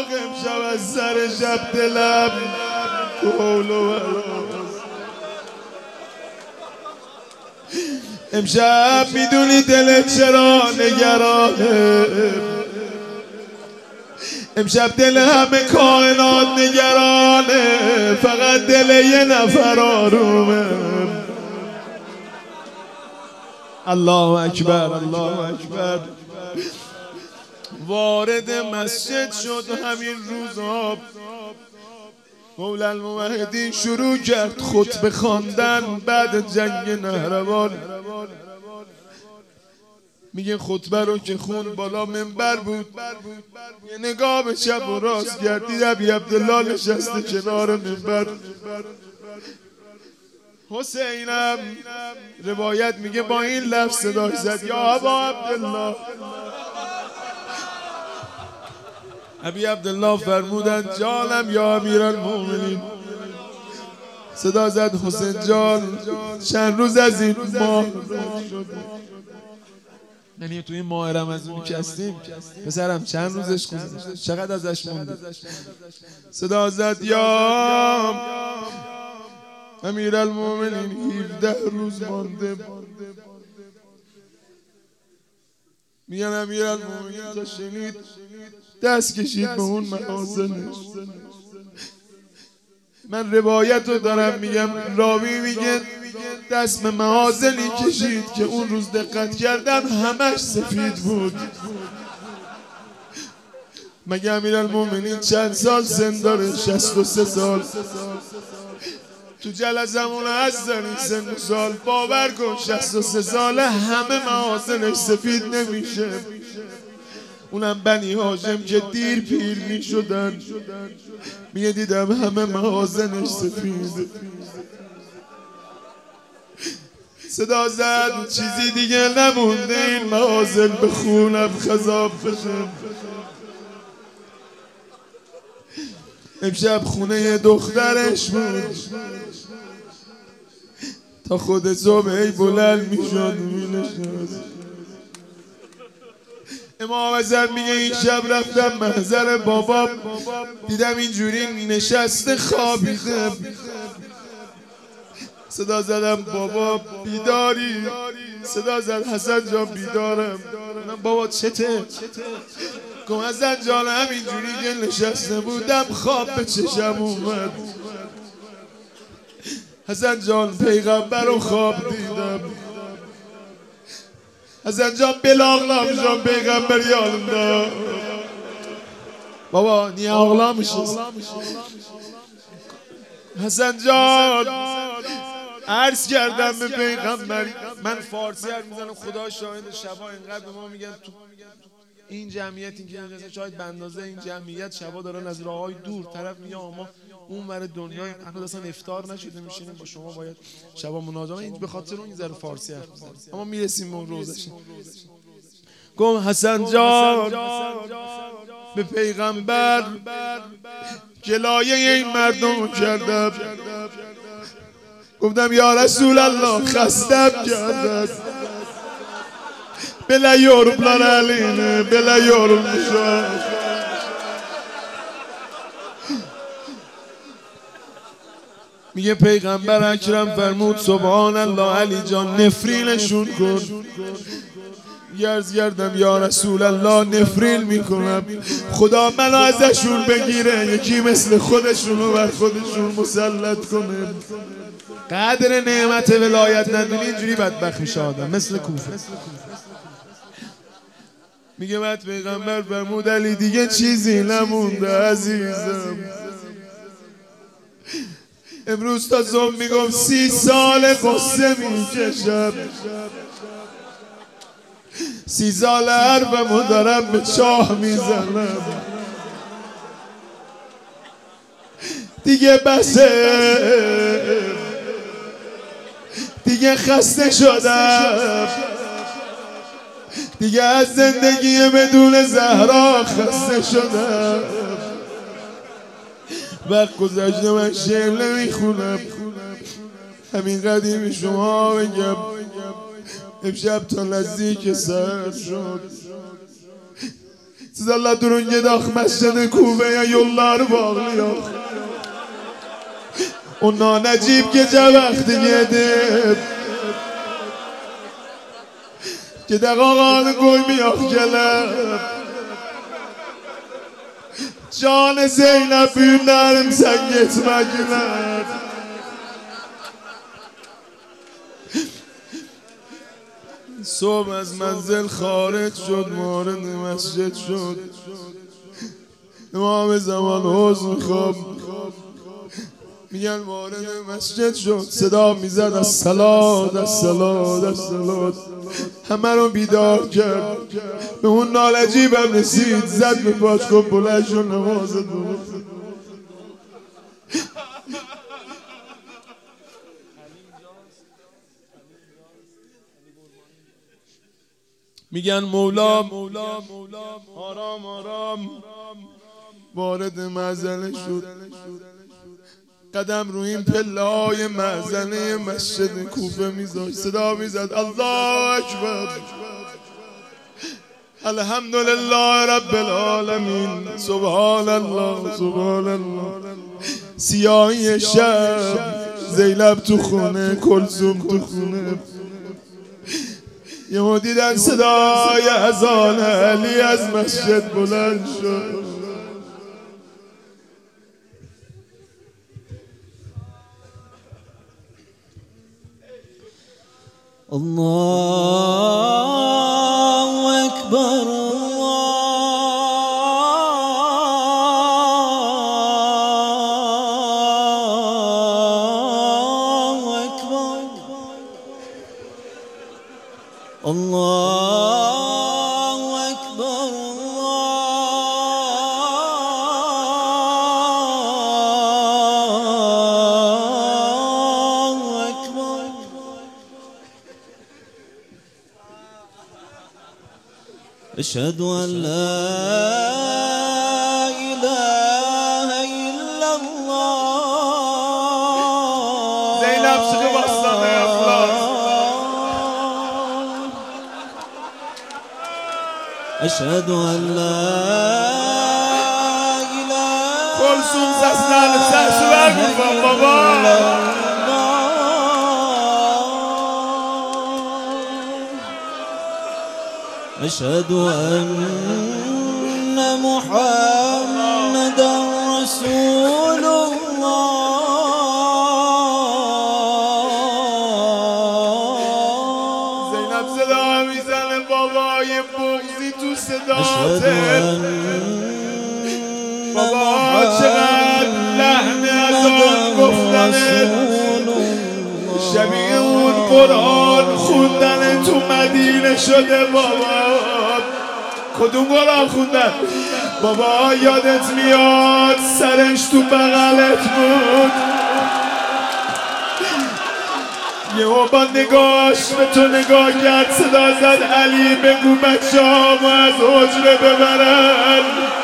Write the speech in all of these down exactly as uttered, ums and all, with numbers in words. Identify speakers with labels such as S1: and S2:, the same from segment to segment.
S1: امشب از سر شب دلم تو حول و ولاست. امشب میدونی دلت چرا نگرانه، امشب دل همه کائنات نگرانه، فقط دل یه نفر آرومه. الله اکبر الله اکبر. وارد مسجد شد همین روزا، مولا الموحدین شروع کرد خطبه خواندن بعد جنگ نهروان. میگه خطبه رو که خون بالا منبر بود، یه نگاه به چپ و راست کرد، دید ابی عبدالله نشسته کنار منبر. حسینم روایت میگه با این لفظ صداش زد یا ابا عبدالله. ابی عبدالله فرمودند جانم یا امیرالمومنین. صدا زد حسین جان چند روز از این ماه شد، یعنی تو این ماه رمضان که هستیم پسرم چند روزش گذشته، چقدر ازش مونده؟ صدا زد یا امیرالمومنین هفده روز مانده. میگن امیرالمومنین تا شنید دست کشید به اون محاسنش. من روایت رو دارم میگم، راوی میگه دست به محاسنی کشید که اون روز دقت کردم همش سفید بود. مگه امیرالمومنین چند سال سن داره؟ شصت و سه سال. تو جلسمون هست دارین سن و سال، باور کن شصت و سه ساله همه محاسنش سفید نمیشه. اونم بنی هاشم که دیر پیر می شدن، میگه دیدم همه محاسنش سفید. صدا زد چیزی دیگه نمونده این محاسن به خونم خضاب بشه. امشب خونه دخترش بود، تا خود صبح ای بلند می شد می نشد. امام حسن میگه این شب رفتم محضر بابا، دیدم اینجوری نشسته خوابیده. صدا زدم بابا بیداری؟ صدا زد حسن جان بیدارم. بابا چته؟ گفت حسن جان همینجوری که نشسته بودم خواب به چشم اومد. حسن جان پیغمبر رو خواب دیدم. حسن جان بلاغلام جان پیغمبر یالنده. بابا نیه آغلاmışız. حسن جان عرض کردم به پیغمبر، من فارسی حرف میزنم خدا شاهد، شبا اینقدر به ما میگن تو این جمعیت این که نجسه شاید به اندازه این جمعیت شبا دارن از راههای دور طرف میگه اما اون ور دنیای هنوز اصلا افطار نشده میشینیم با شما باید شبا مناجات. این به خاطر اون ذره فارسی حرف میزنم اما میرسیم به اون روزش. گفت حسن جان به پیغمبر گلایه این مردم کردم. گفتم یا رسول الله خستم کردن، بلا yorumlar اline بلا yorulmuşum. میگه پیغمبر اکرم فرمود سبحان الله علی جان نفرینشون کن. یرز گردم یا رسول الله نفرین میکنم، خدا منو ازشون بگیره یکی مثل خودشونو بر خودشون مسلط کنه. قدر نعمت ولایت ندونی اینجوری بدبخت میشه آدم، مثل کوفه. میگه بعد پیغمبر فرمود علی دیگه چیزی نمونده عزیزم. امروز تا زم میگم سی سال قصه میکشم، سی سال حرفمو دارم به چاه میزنم. دیگه بسه، دیگه خسته شدم، دیگه از زندگی بدون زهرا خسته شدم. وقت گذشته من شعر نمیخونم، همین قدیمی شما بگم امشب تا نزدیک سر شد Siz Allah durun gedaq məscid-i Kufəyə yolları bağlayaq. O nanəcib gecə vaxtı gedib gedək ağanı qoymayaq gəlib. Canı Zeynəb büyümlərim sən getmə gülər. صبح از منزل خارج شد وارد مسجد شد امام زمان حوض خواب میگن وارد مسجد شد صدا میزد از صلات از صلات از صلات همه رو بیدار کرد به اون نالجیبم رسید زد به پاش گفت بلند شو نمازت بخون. میگن مولا آرام آرام وارد معزله شد قدم روی این پله های معزله مسجد کوفه میذاشت صدا میزد الله اکبر الحمدلله رب العالمین سبحان الله سبحان الله. سیاهی شب زینب تو خونه کلثوم تو خونه یهو دیدن صدای اذان علی از مسجد بلند شد. الله اکبر الله اکبر الله اکبر. اشهد ان لا اله الا الله. زینب صدق باستانه افلاس. اشهد ان لا اله کلثوم سسنان سسور میفهم بابا. اشهد ان محمد رسول الله. زینب صدا میزنه بابای بغضی تو صداته. بابا چقدر لحن از آن گفتنه شبیه اون قرآن خوندن تو مدینه شده. بابا کدوم قرآن خوندن؟ بابا یادت میاد سرش تو بغلت بود یهو با نگاش به تو نگاه کرد صدا زد علی بگو بچه هامو از حجره ببرن.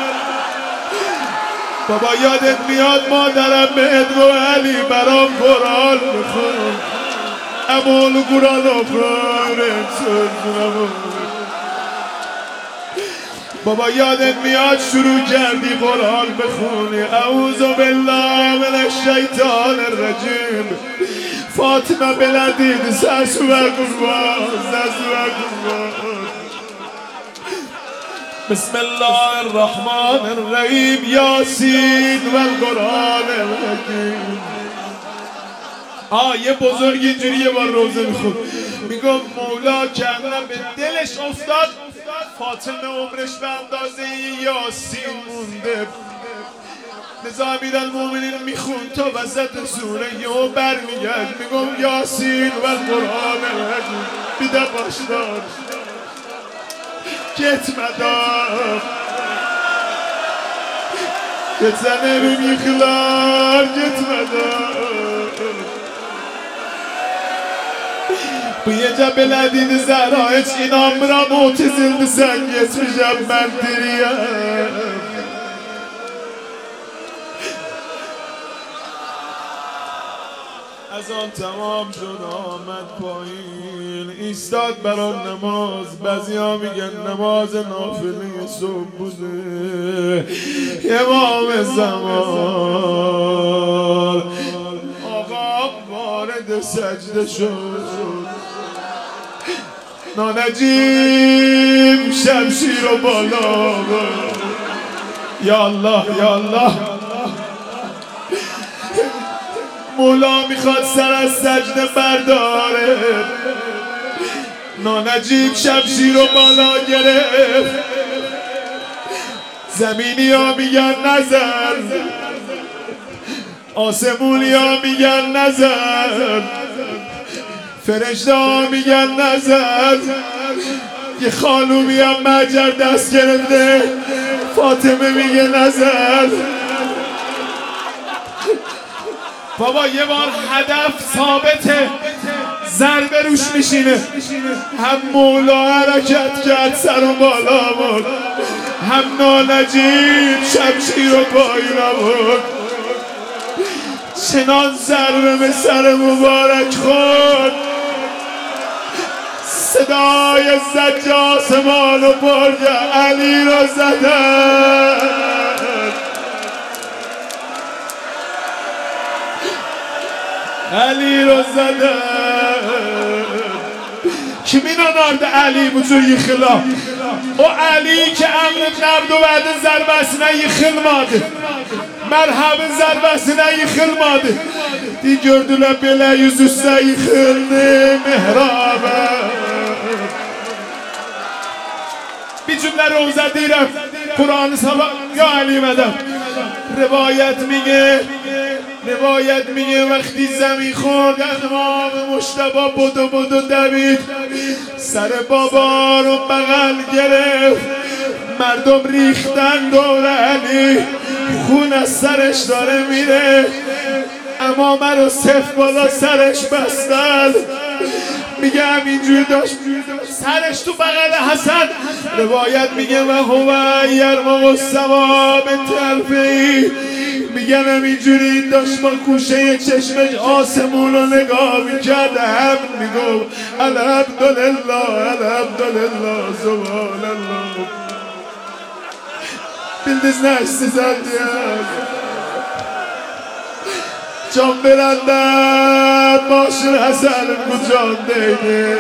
S1: بابا یادت میاد مادرم بهت گفت علی برام قرآن بخون امول قرآن آفرین. بابا یادت میاد شروع کردی قرآن بخونی اعوذ بالله من الشیطان الرجیم. فاطمه بلدید سسو برگزبان سسو برگزبان. بسم الله الرحمن الرحیم یاسین و القرآن الحکیم. آه یه بزرگ اینجوری یه بار روزه میخون میگم مولا کردم به دلش افتاد فاطمه عمرش به اندازه یاسین مونده. لذا امیرالمومنین میخون تا وسط سوره یهو برمیگرد میگم یاسین و القرآن الحکیم. بیده باشدار gitmeden Geçen evim yıkılar gitmeden Bu gece belediğini Zehra hiç inanmıram otizildi sen geçmeyeceğim ben diriye. از آن تمام شد آمد پایین ایستاد برای نماز. بعضیا میگن نماز نافله صبح بوده. امام زمان آقا وارد سجده شد. نانجیم شمشیر و بالا یا الله یا الله. مولا میخواد سر از سجده برداره. نانجیم شمشیر رو بالا گرفت. زمینی ها میگن نزن، آسمونی ها میگن نزن، فرشته ها میگن نزن. یه خانومی هم مجر دست گرفته، فاطمه میگه نزن. بابا یه بار هدف ثابته، ضربه روش میشینه. هم مولا حرکت کرد سر و بالا بود، هم نانجیم شمشیر و پایین بود. چنان ضربه به سر مبارک خورد صدای زج آسمان و برگ علی را زدن. علی رو زدن. Kimin onardı Ali bu tür yıkıla? O Ali ki emrin Nevduvad'ın zarbesine yıkılmadı. Merhab'ın zarbesine yıkılmadı. Di gördüler belə yüz üstə yıkıldı mihraba. Bir cümle roza deyirəm Kur'an-ı sabah ya Ali mədəm. Rivayet میگه روایت میگه وقتی زمین خورد امام مجتبی بدو بدو دوید سر بابا رو بغل گرفت. مردم ریختن دور علی، خون از سرش داره میره. امامه رو صف بالا سرش بستن. میگه همینجوری داشت سرش تو بغل حسن. روایت میگه و هو یرمق السما به طرفی. میگن همینجوری داشت با گوشه چشمش آسمون رو نگاه میکرد. هم میگو الحمدلله الحمدلله سبحان الله. Bildiz ne istizad diyor. Can verenden başır Hasan'ın kucağındaydı.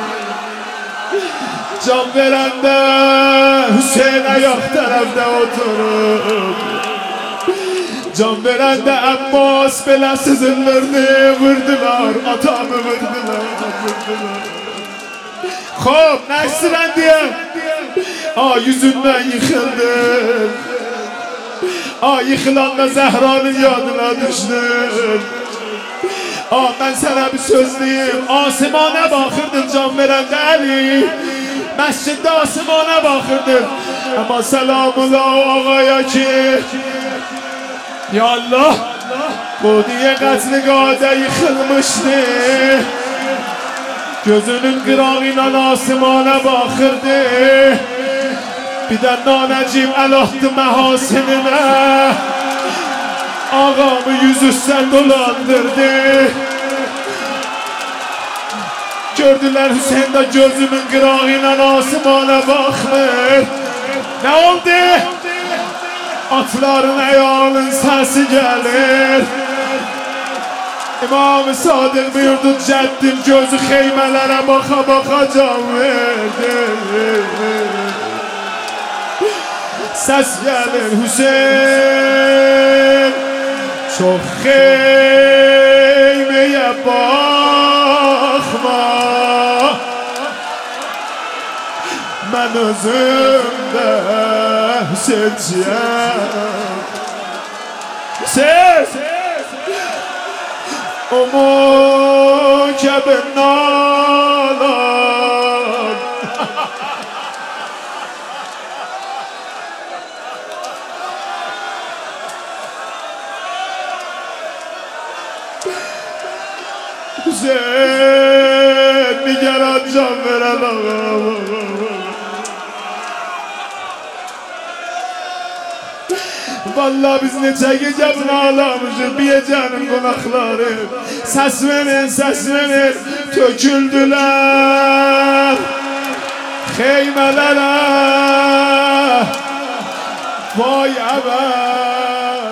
S1: Can verenden Hüseyin ayak tarafta oturup. Can verende Abbas belasızınlarını vurdular. Atamı vurdular, vurdular. Hop ne istiren diye. Aa yüzünden yıkıldın. Aa yıkılanla Zehra'nın yadına düştün. Aa ben sana bir söz diyeyim. Asimana bakırdın can verende Ali. Mescidde asimana bakırdın. Ama selamullah ağaya ki ya Allah bu diye qətliqadə yıkılmışdı. Gözünün qırağıyla asimana baxırdı. Bir də nanəcim əl atdı məhasininə. Ağamı yüzüstən dolandırdı. Gördülər Hüseyin də gözümün qırağıyla asimana baxmır. Nə oldu? Atların ayağının səsi gəlir. İmam-ı Sadiq buyurdu cəddim gözü xeymələrə baxa baxa can verdi. Səs gəlir Hüseyin çox xeyməyə baxma. Mən özümdə Hüseynciyəm. Hüseyin Umu kəbin nalan. Hüseyin nigaran can veren ağam. Vallahi biz neçə gecə bunu ağlamışıq, biyəcənin qonaqları. Səs verin, səs verin, töküldülər xeymələrə. Vay əvəl.